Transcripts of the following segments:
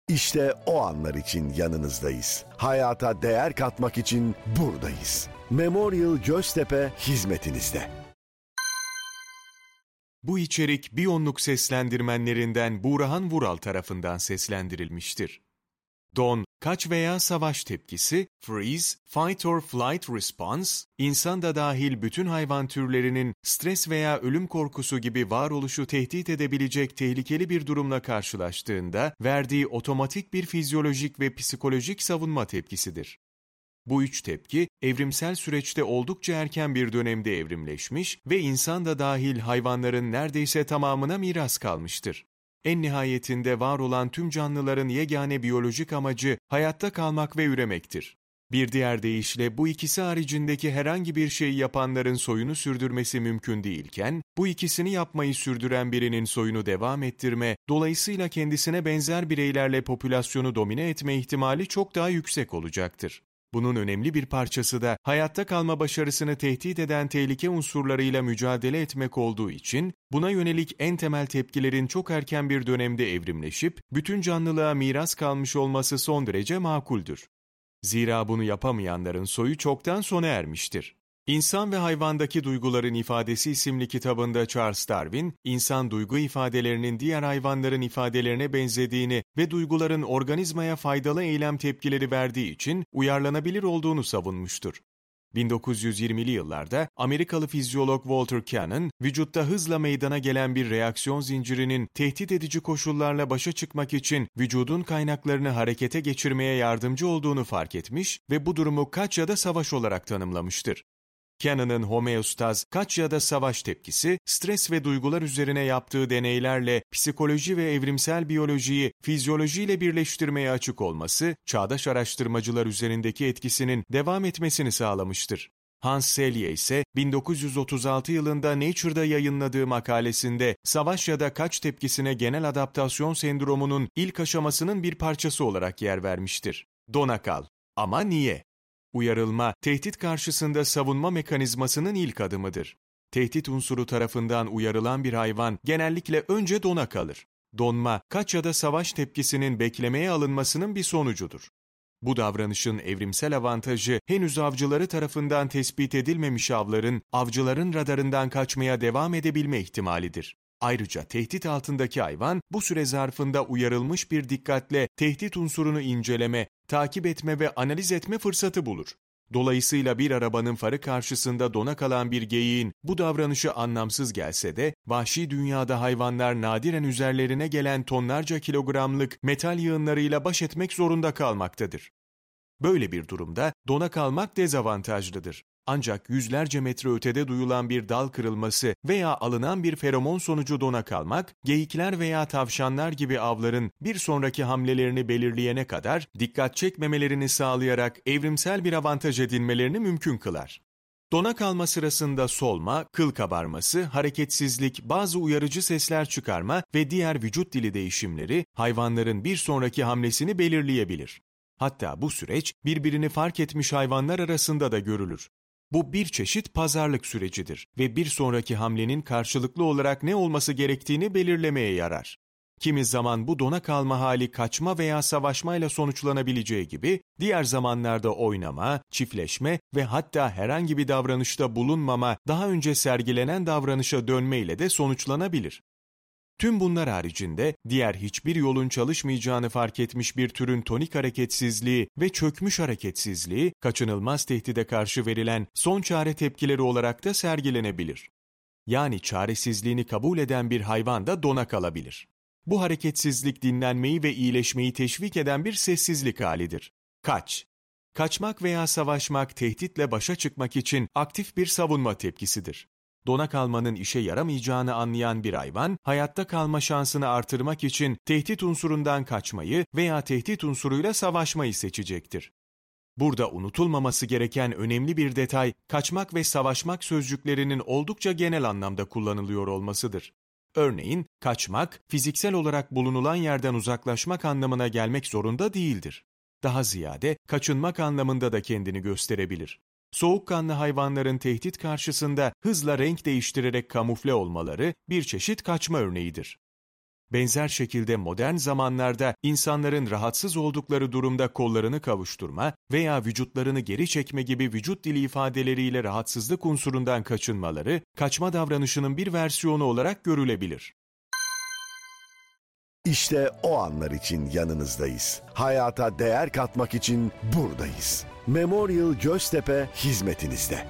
İşte o anlar için yanınızdayız. Hayata değer katmak için buradayız. Memorial Göztepe hizmetinizde. Bu içerik Biyonluk seslendirmenlerinden Buğrahan Vural tarafından seslendirilmiştir. Don, kaç veya savaş tepkisi, freeze, fight or flight response, insan da dahil bütün hayvan türlerinin stres veya ölüm korkusu gibi varoluşu tehdit edebilecek tehlikeli bir durumla karşılaştığında verdiği otomatik bir fizyolojik ve psikolojik savunma tepkisidir. Bu üç tepki, evrimsel süreçte oldukça erken bir dönemde evrimleşmiş ve insan da dahil hayvanların neredeyse tamamına miras kalmıştır. En nihayetinde var olan tüm canlıların yegane biyolojik amacı hayatta kalmak ve üremektir. Bir diğer deyişle bu ikisi haricindeki herhangi bir şeyi yapanların soyunu sürdürmesi mümkün değilken, bu ikisini yapmayı sürdüren birinin soyunu devam ettirme, dolayısıyla kendisine benzer bireylerle popülasyonu domine etme ihtimali çok daha yüksek olacaktır. Bunun önemli bir parçası da hayatta kalma başarısını tehdit eden tehlike unsurlarıyla mücadele etmek olduğu için, buna yönelik en temel tepkilerin çok erken bir dönemde evrimleşip, bütün canlılığa miras kalmış olması son derece makuldür. Zira bunu yapamayanların soyu çoktan sona ermiştir. İnsan ve Hayvandaki Duyguların İfadesi isimli kitabında Charles Darwin, insan duygu ifadelerinin diğer hayvanların ifadelerine benzediğini ve duyguların organizmaya faydalı eylem tepkileri verdiği için uyarlanabilir olduğunu savunmuştur. 1920'li yıllarda Amerikalı fizyolog Walter Cannon, vücutta hızla meydana gelen bir reaksiyon zincirinin tehdit edici koşullarla başa çıkmak için vücudun kaynaklarını harekete geçirmeye yardımcı olduğunu fark etmiş ve bu durumu kaç ya da savaş olarak tanımlamıştır. Cannon'ın homeostaz, kaç ya da savaş tepkisi, stres ve duygular üzerine yaptığı deneylerle psikoloji ve evrimsel biyolojiyi fizyolojiyle birleştirmeye açık olması, çağdaş araştırmacılar üzerindeki etkisinin devam etmesini sağlamıştır. Hans Selye ise 1936 yılında Nature'da yayınladığı makalesinde savaş ya da kaç tepkisine genel adaptasyon sendromunun ilk aşamasının bir parçası olarak yer vermiştir. Dona kal. Ama niye? Uyarılma, tehdit karşısında savunma mekanizmasının ilk adımıdır. Tehdit unsuru tarafından uyarılan bir hayvan genellikle önce dona kalır. Donma, kaç ya da savaş tepkisinin beklemeye alınmasının bir sonucudur. Bu davranışın evrimsel avantajı, henüz avcıları tarafından tespit edilmemiş avcıların radarından kaçmaya devam edebilme ihtimalidir. Ayrıca tehdit altındaki hayvan, bu süre zarfında uyarılmış bir dikkatle tehdit unsurunu inceleme, takip etme ve analiz etme fırsatı bulur. Dolayısıyla bir arabanın farı karşısında dona kalan bir geyiğin bu davranışı anlamsız gelse de, vahşi dünyada hayvanlar nadiren üzerlerine gelen tonlarca kilogramlık metal yığınlarıyla baş etmek zorunda kalmaktadır. Böyle bir durumda dona kalmak dezavantajlıdır. Ancak yüzlerce metre ötede duyulan bir dal kırılması veya alınan bir feromon sonucu dona kalmak, geyikler veya tavşanlar gibi avların bir sonraki hamlelerini belirleyene kadar dikkat çekmemelerini sağlayarak evrimsel bir avantaj edinmelerini mümkün kılar. Dona kalma sırasında solma, kıl kabarması, hareketsizlik, bazı uyarıcı sesler çıkarma ve diğer vücut dili değişimleri hayvanların bir sonraki hamlesini belirleyebilir. Hatta bu süreç birbirini fark etmiş hayvanlar arasında da görülür. Bu bir çeşit pazarlık sürecidir ve bir sonraki hamlenin karşılıklı olarak ne olması gerektiğini belirlemeye yarar. Kimi zaman bu dona kalma hali kaçma veya savaşmayla sonuçlanabileceği gibi, diğer zamanlarda oynama, çiftleşme ve hatta herhangi bir davranışta bulunmama, daha önce sergilenen davranışa dönme ile de sonuçlanabilir. Tüm bunlar haricinde diğer hiçbir yolun çalışmayacağını fark etmiş bir türün tonik hareketsizliği ve çökmüş hareketsizliği, kaçınılmaz tehdide karşı verilen son çare tepkileri olarak da sergilenebilir. Yani çaresizliğini kabul eden bir hayvan da dona kalabilir. Bu hareketsizlik dinlenmeyi ve iyileşmeyi teşvik eden bir sessizlik halidir. Kaç. Kaçmak veya savaşmak tehditle başa çıkmak için aktif bir savunma tepkisidir. Dona kalmanın işe yaramayacağını anlayan bir hayvan, hayatta kalma şansını artırmak için tehdit unsurundan kaçmayı veya tehdit unsuruyla savaşmayı seçecektir. Burada unutulmaması gereken önemli bir detay, kaçmak ve savaşmak sözcüklerinin oldukça genel anlamda kullanılıyor olmasıdır. Örneğin, kaçmak, fiziksel olarak bulunulan yerden uzaklaşmak anlamına gelmek zorunda değildir. Daha ziyade, kaçınmak anlamında da kendini gösterebilir. Soğukkanlı hayvanların tehdit karşısında hızla renk değiştirerek kamufle olmaları bir çeşit kaçma örneğidir. Benzer şekilde modern zamanlarda insanların rahatsız oldukları durumda kollarını kavuşturma veya vücutlarını geri çekme gibi vücut dili ifadeleriyle rahatsızlık unsurundan kaçınmaları, kaçma davranışının bir versiyonu olarak görülebilir. İşte o anlar için yanınızdayız. Hayata değer katmak için buradayız. Memorial Göztepe hizmetinizde.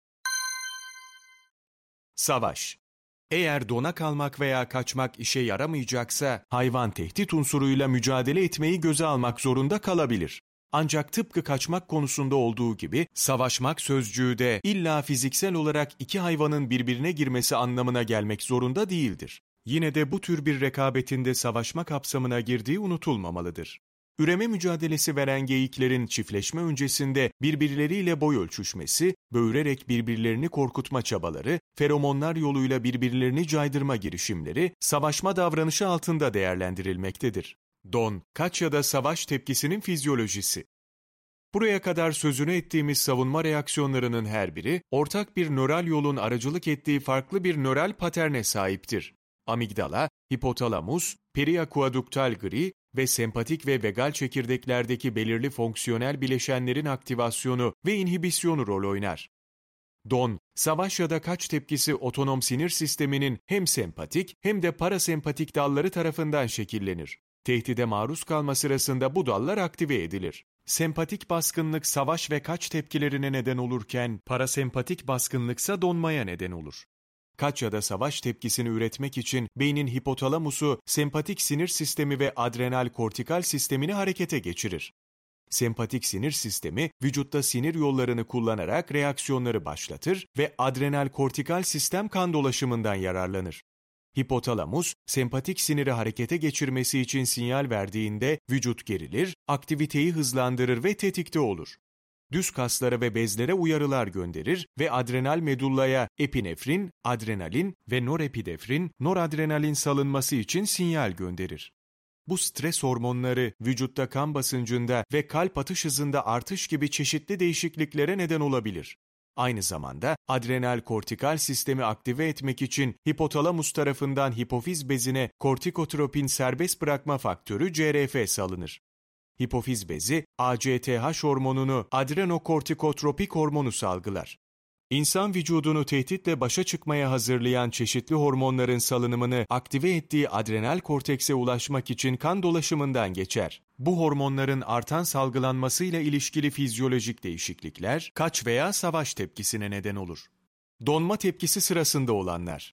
Savaş. Eğer dona kalmak veya kaçmak işe yaramayacaksa, hayvan tehdit unsuruyla mücadele etmeyi göze almak zorunda kalabilir. Ancak tıpkı kaçmak konusunda olduğu gibi, savaşmak sözcüğü de illa fiziksel olarak iki hayvanın birbirine girmesi anlamına gelmek zorunda değildir. Yine de bu tür bir rekabetinde savaşma kapsamına girdiği unutulmamalıdır. Üreme mücadelesi veren geyiklerin çiftleşme öncesinde birbirleriyle boy ölçüşmesi, böğürerek birbirlerini korkutma çabaları, feromonlar yoluyla birbirlerini caydırma girişimleri, savaşma davranışı altında değerlendirilmektedir. Don, kaç ya da savaş tepkisinin fizyolojisi. Buraya kadar sözünü ettiğimiz savunma reaksiyonlarının her biri, ortak bir nöral yolun aracılık ettiği farklı bir nöral paterne sahiptir. Amigdala, hipotalamus, periakuaduktal gri ve sempatik ve vagal çekirdeklerdeki belirli fonksiyonel bileşenlerin aktivasyonu ve inhibisyonu rol oynar. Don, savaş ya da kaç tepkisi otonom sinir sisteminin hem sempatik hem de parasempatik dalları tarafından şekillenir. Tehdide maruz kalma sırasında bu dallar aktive edilir. Sempatik baskınlık savaş ve kaç tepkilerine neden olurken, parasempatik baskınlıksa donmaya neden olur. Kaç ya da savaş tepkisini üretmek için beynin hipotalamusu, sempatik sinir sistemi ve adrenal kortikal sistemini harekete geçirir. Sempatik sinir sistemi, vücutta sinir yollarını kullanarak reaksiyonları başlatır ve adrenal kortikal sistem kan dolaşımından yararlanır. Hipotalamus, sempatik siniri harekete geçirmesi için sinyal verdiğinde vücut gerilir, aktiviteyi hızlandırır ve tetikte olur. Düz kaslara ve bezlere uyarılar gönderir ve adrenal medullaya epinefrin, adrenalin ve norepinefrin, noradrenalin salınması için sinyal gönderir. Bu stres hormonları vücutta kan basıncında ve kalp atış hızında artış gibi çeşitli değişikliklere neden olabilir. Aynı zamanda adrenal kortikal sistemi aktive etmek için hipotalamus tarafından hipofiz bezine kortikotropin serbest bırakma faktörü CRF salınır. Hipofiz bezi, ACTH hormonunu adrenokortikotropik hormonu salgılar. İnsan vücudunu tehditle başa çıkmaya hazırlayan çeşitli hormonların salınımını aktive ettiği adrenal kortekse ulaşmak için kan dolaşımından geçer. Bu hormonların artan salgılanmasıyla ilişkili fizyolojik değişiklikler, kaç veya savaş tepkisine neden olur. Donma tepkisi sırasında olanlar.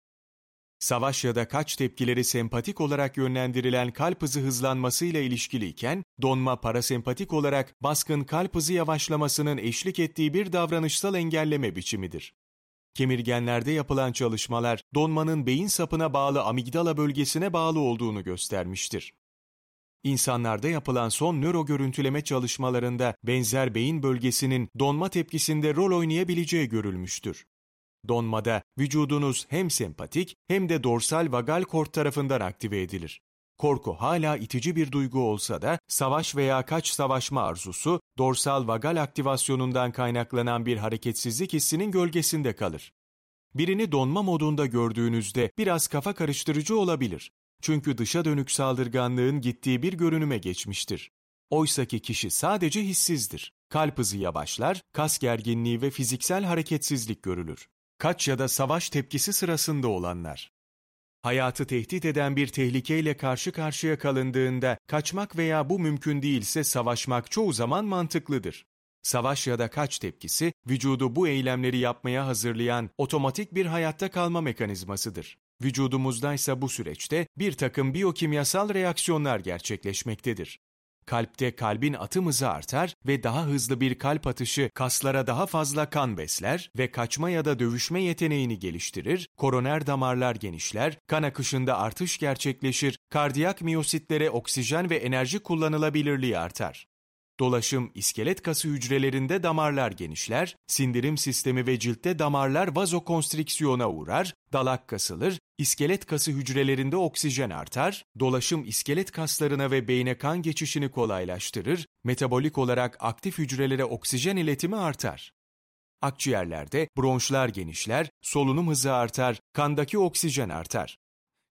Savaş ya da kaç tepkileri sempatik olarak yönlendirilen kalp hızı hızlanmasıyla ilişkiliyken, donma parasempatik olarak baskın kalp hızı yavaşlamasının eşlik ettiği bir davranışsal engelleme biçimidir. Kemirgenlerde yapılan çalışmalar, donmanın beyin sapına bağlı amigdala bölgesine bağlı olduğunu göstermiştir. İnsanlarda yapılan son nöro görüntüleme çalışmalarında benzer beyin bölgesinin donma tepkisinde rol oynayabileceği görülmüştür. Donmada vücudunuz hem sempatik hem de dorsal vagal kort tarafından aktive edilir. Korku hala itici bir duygu olsa da savaş veya kaç savaşma arzusu dorsal vagal aktivasyonundan kaynaklanan bir hareketsizlik hissinin gölgesinde kalır. Birini donma modunda gördüğünüzde biraz kafa karıştırıcı olabilir. Çünkü dışa dönük saldırganlığın gittiği bir görünüme geçmiştir. Oysaki kişi sadece hissizdir. Kalp hızı yavaşlar, kas gerginliği ve fiziksel hareketsizlik görülür. Kaç ya da savaş tepkisi sırasında olanlar. Hayatı tehdit eden bir tehlikeyle karşı karşıya kalındığında kaçmak veya bu mümkün değilse savaşmak çoğu zaman mantıklıdır. Savaş ya da kaç tepkisi, vücudu bu eylemleri yapmaya hazırlayan otomatik bir hayatta kalma mekanizmasıdır. Vücudumuzdaysa bu süreçte bir takım biyokimyasal reaksiyonlar gerçekleşmektedir. Kalpte kalbin atım hızı artar ve daha hızlı bir kalp atışı kaslara daha fazla kan besler ve kaçma ya da dövüşme yeteneğini geliştirir, koroner damarlar genişler, kan akışında artış gerçekleşir, kardiyak miyositlere oksijen ve enerji kullanılabilirliği artar. Dolaşım, iskelet kası hücrelerinde damarlar genişler, sindirim sistemi ve ciltte damarlar vazokonstriksiyona uğrar, dalak kasılır, iskelet kası hücrelerinde oksijen artar, dolaşım iskelet kaslarına ve beyne kan geçişini kolaylaştırır, metabolik olarak aktif hücrelere oksijen iletimi artar. Akciğerlerde bronşlar genişler, solunum hızı artar, kandaki oksijen artar.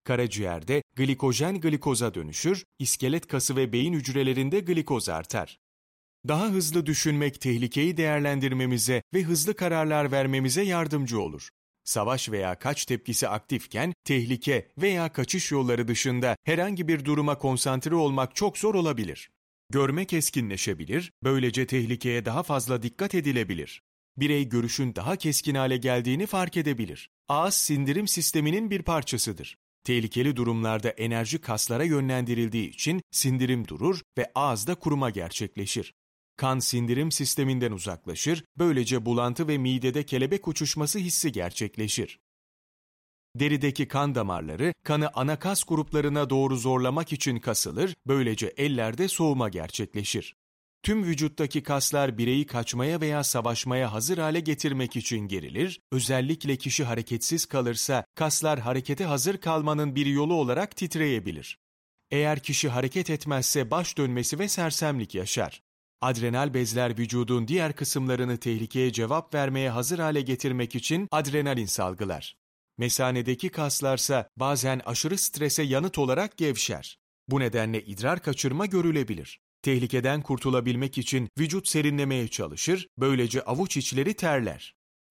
Karaciğerde glikojen glikoza dönüşür, iskelet kası ve beyin hücrelerinde glikoz artar. Daha hızlı düşünmek tehlikeyi değerlendirmemize ve hızlı kararlar vermemize yardımcı olur. Savaş veya kaç tepkisi aktifken tehlike veya kaçış yolları dışında herhangi bir duruma konsantre olmak çok zor olabilir. Görme keskinleşebilir, böylece tehlikeye daha fazla dikkat edilebilir. Birey görüşün daha keskin hale geldiğini fark edebilir. Ağız sindirim sisteminin bir parçasıdır. Tehlikeli durumlarda enerji kaslara yönlendirildiği için sindirim durur ve ağızda kuruma gerçekleşir. Kan sindirim sisteminden uzaklaşır, böylece bulantı ve midede kelebek uçuşması hissi gerçekleşir. Derideki kan damarları, kanı ana kas gruplarına doğru zorlamak için kasılır, böylece ellerde soğuma gerçekleşir. Tüm vücuttaki kaslar bireyi kaçmaya veya savaşmaya hazır hale getirmek için gerilir, özellikle kişi hareketsiz kalırsa kaslar harekete hazır kalmanın bir yolu olarak titreyebilir. Eğer kişi hareket etmezse baş dönmesi ve sersemlik yaşar. Adrenal bezler vücudun diğer kısımlarını tehlikeye cevap vermeye hazır hale getirmek için adrenalin salgılar. Mesanedeki kaslarsa bazen aşırı strese yanıt olarak gevşer. Bu nedenle idrar kaçırma görülebilir. Tehlikeden kurtulabilmek için vücut serinlemeye çalışır, böylece avuç içleri terler.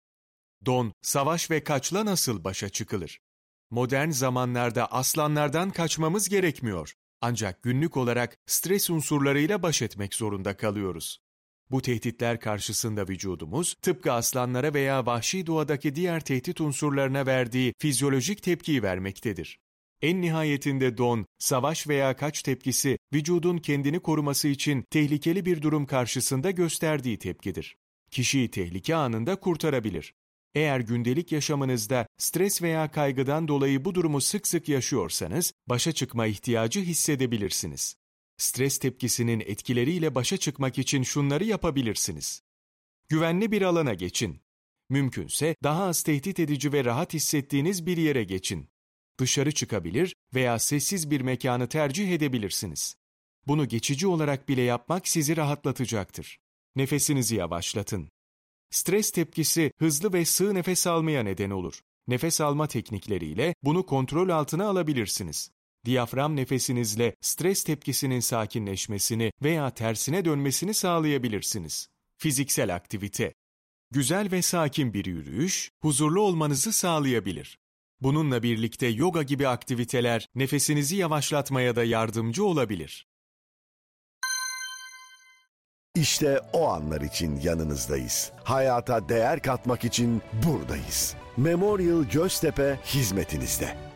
Don, savaş ve kaçla nasıl başa çıkılır? Modern zamanlarda aslanlardan kaçmamız gerekmiyor. Ancak günlük olarak stres unsurlarıyla baş etmek zorunda kalıyoruz. Bu tehditler karşısında vücudumuz, tıpkı aslanlara veya vahşi doğadaki diğer tehdit unsurlarına verdiği fizyolojik tepkiyi vermektedir. En nihayetinde don, savaş veya kaç tepkisi, vücudun kendini koruması için tehlikeli bir durum karşısında gösterdiği tepkidir. Kişiyi tehlike anında kurtarabilir. Eğer gündelik yaşamınızda stres veya kaygıdan dolayı bu durumu sık sık yaşıyorsanız, başa çıkma ihtiyacı hissedebilirsiniz. Stres tepkisinin etkileriyle başa çıkmak için şunları yapabilirsiniz. Güvenli bir alana geçin. Mümkünse daha az tehdit edici ve rahat hissettiğiniz bir yere geçin. Dışarı çıkabilir veya sessiz bir mekanı tercih edebilirsiniz. Bunu geçici olarak bile yapmak sizi rahatlatacaktır. Nefesinizi yavaşlatın. Stres tepkisi hızlı ve sığ nefes almaya neden olur. Nefes alma teknikleriyle bunu kontrol altına alabilirsiniz. Diyafram nefesinizle stres tepkisinin sakinleşmesini veya tersine dönmesini sağlayabilirsiniz. Fiziksel aktivite. Güzel ve sakin bir yürüyüş, huzurlu olmanızı sağlayabilir. Bununla birlikte yoga gibi aktiviteler nefesinizi yavaşlatmaya da yardımcı olabilir. İşte o anlar için yanınızdayız. Hayata değer katmak için buradayız. Memorial Göztepe hizmetinizde.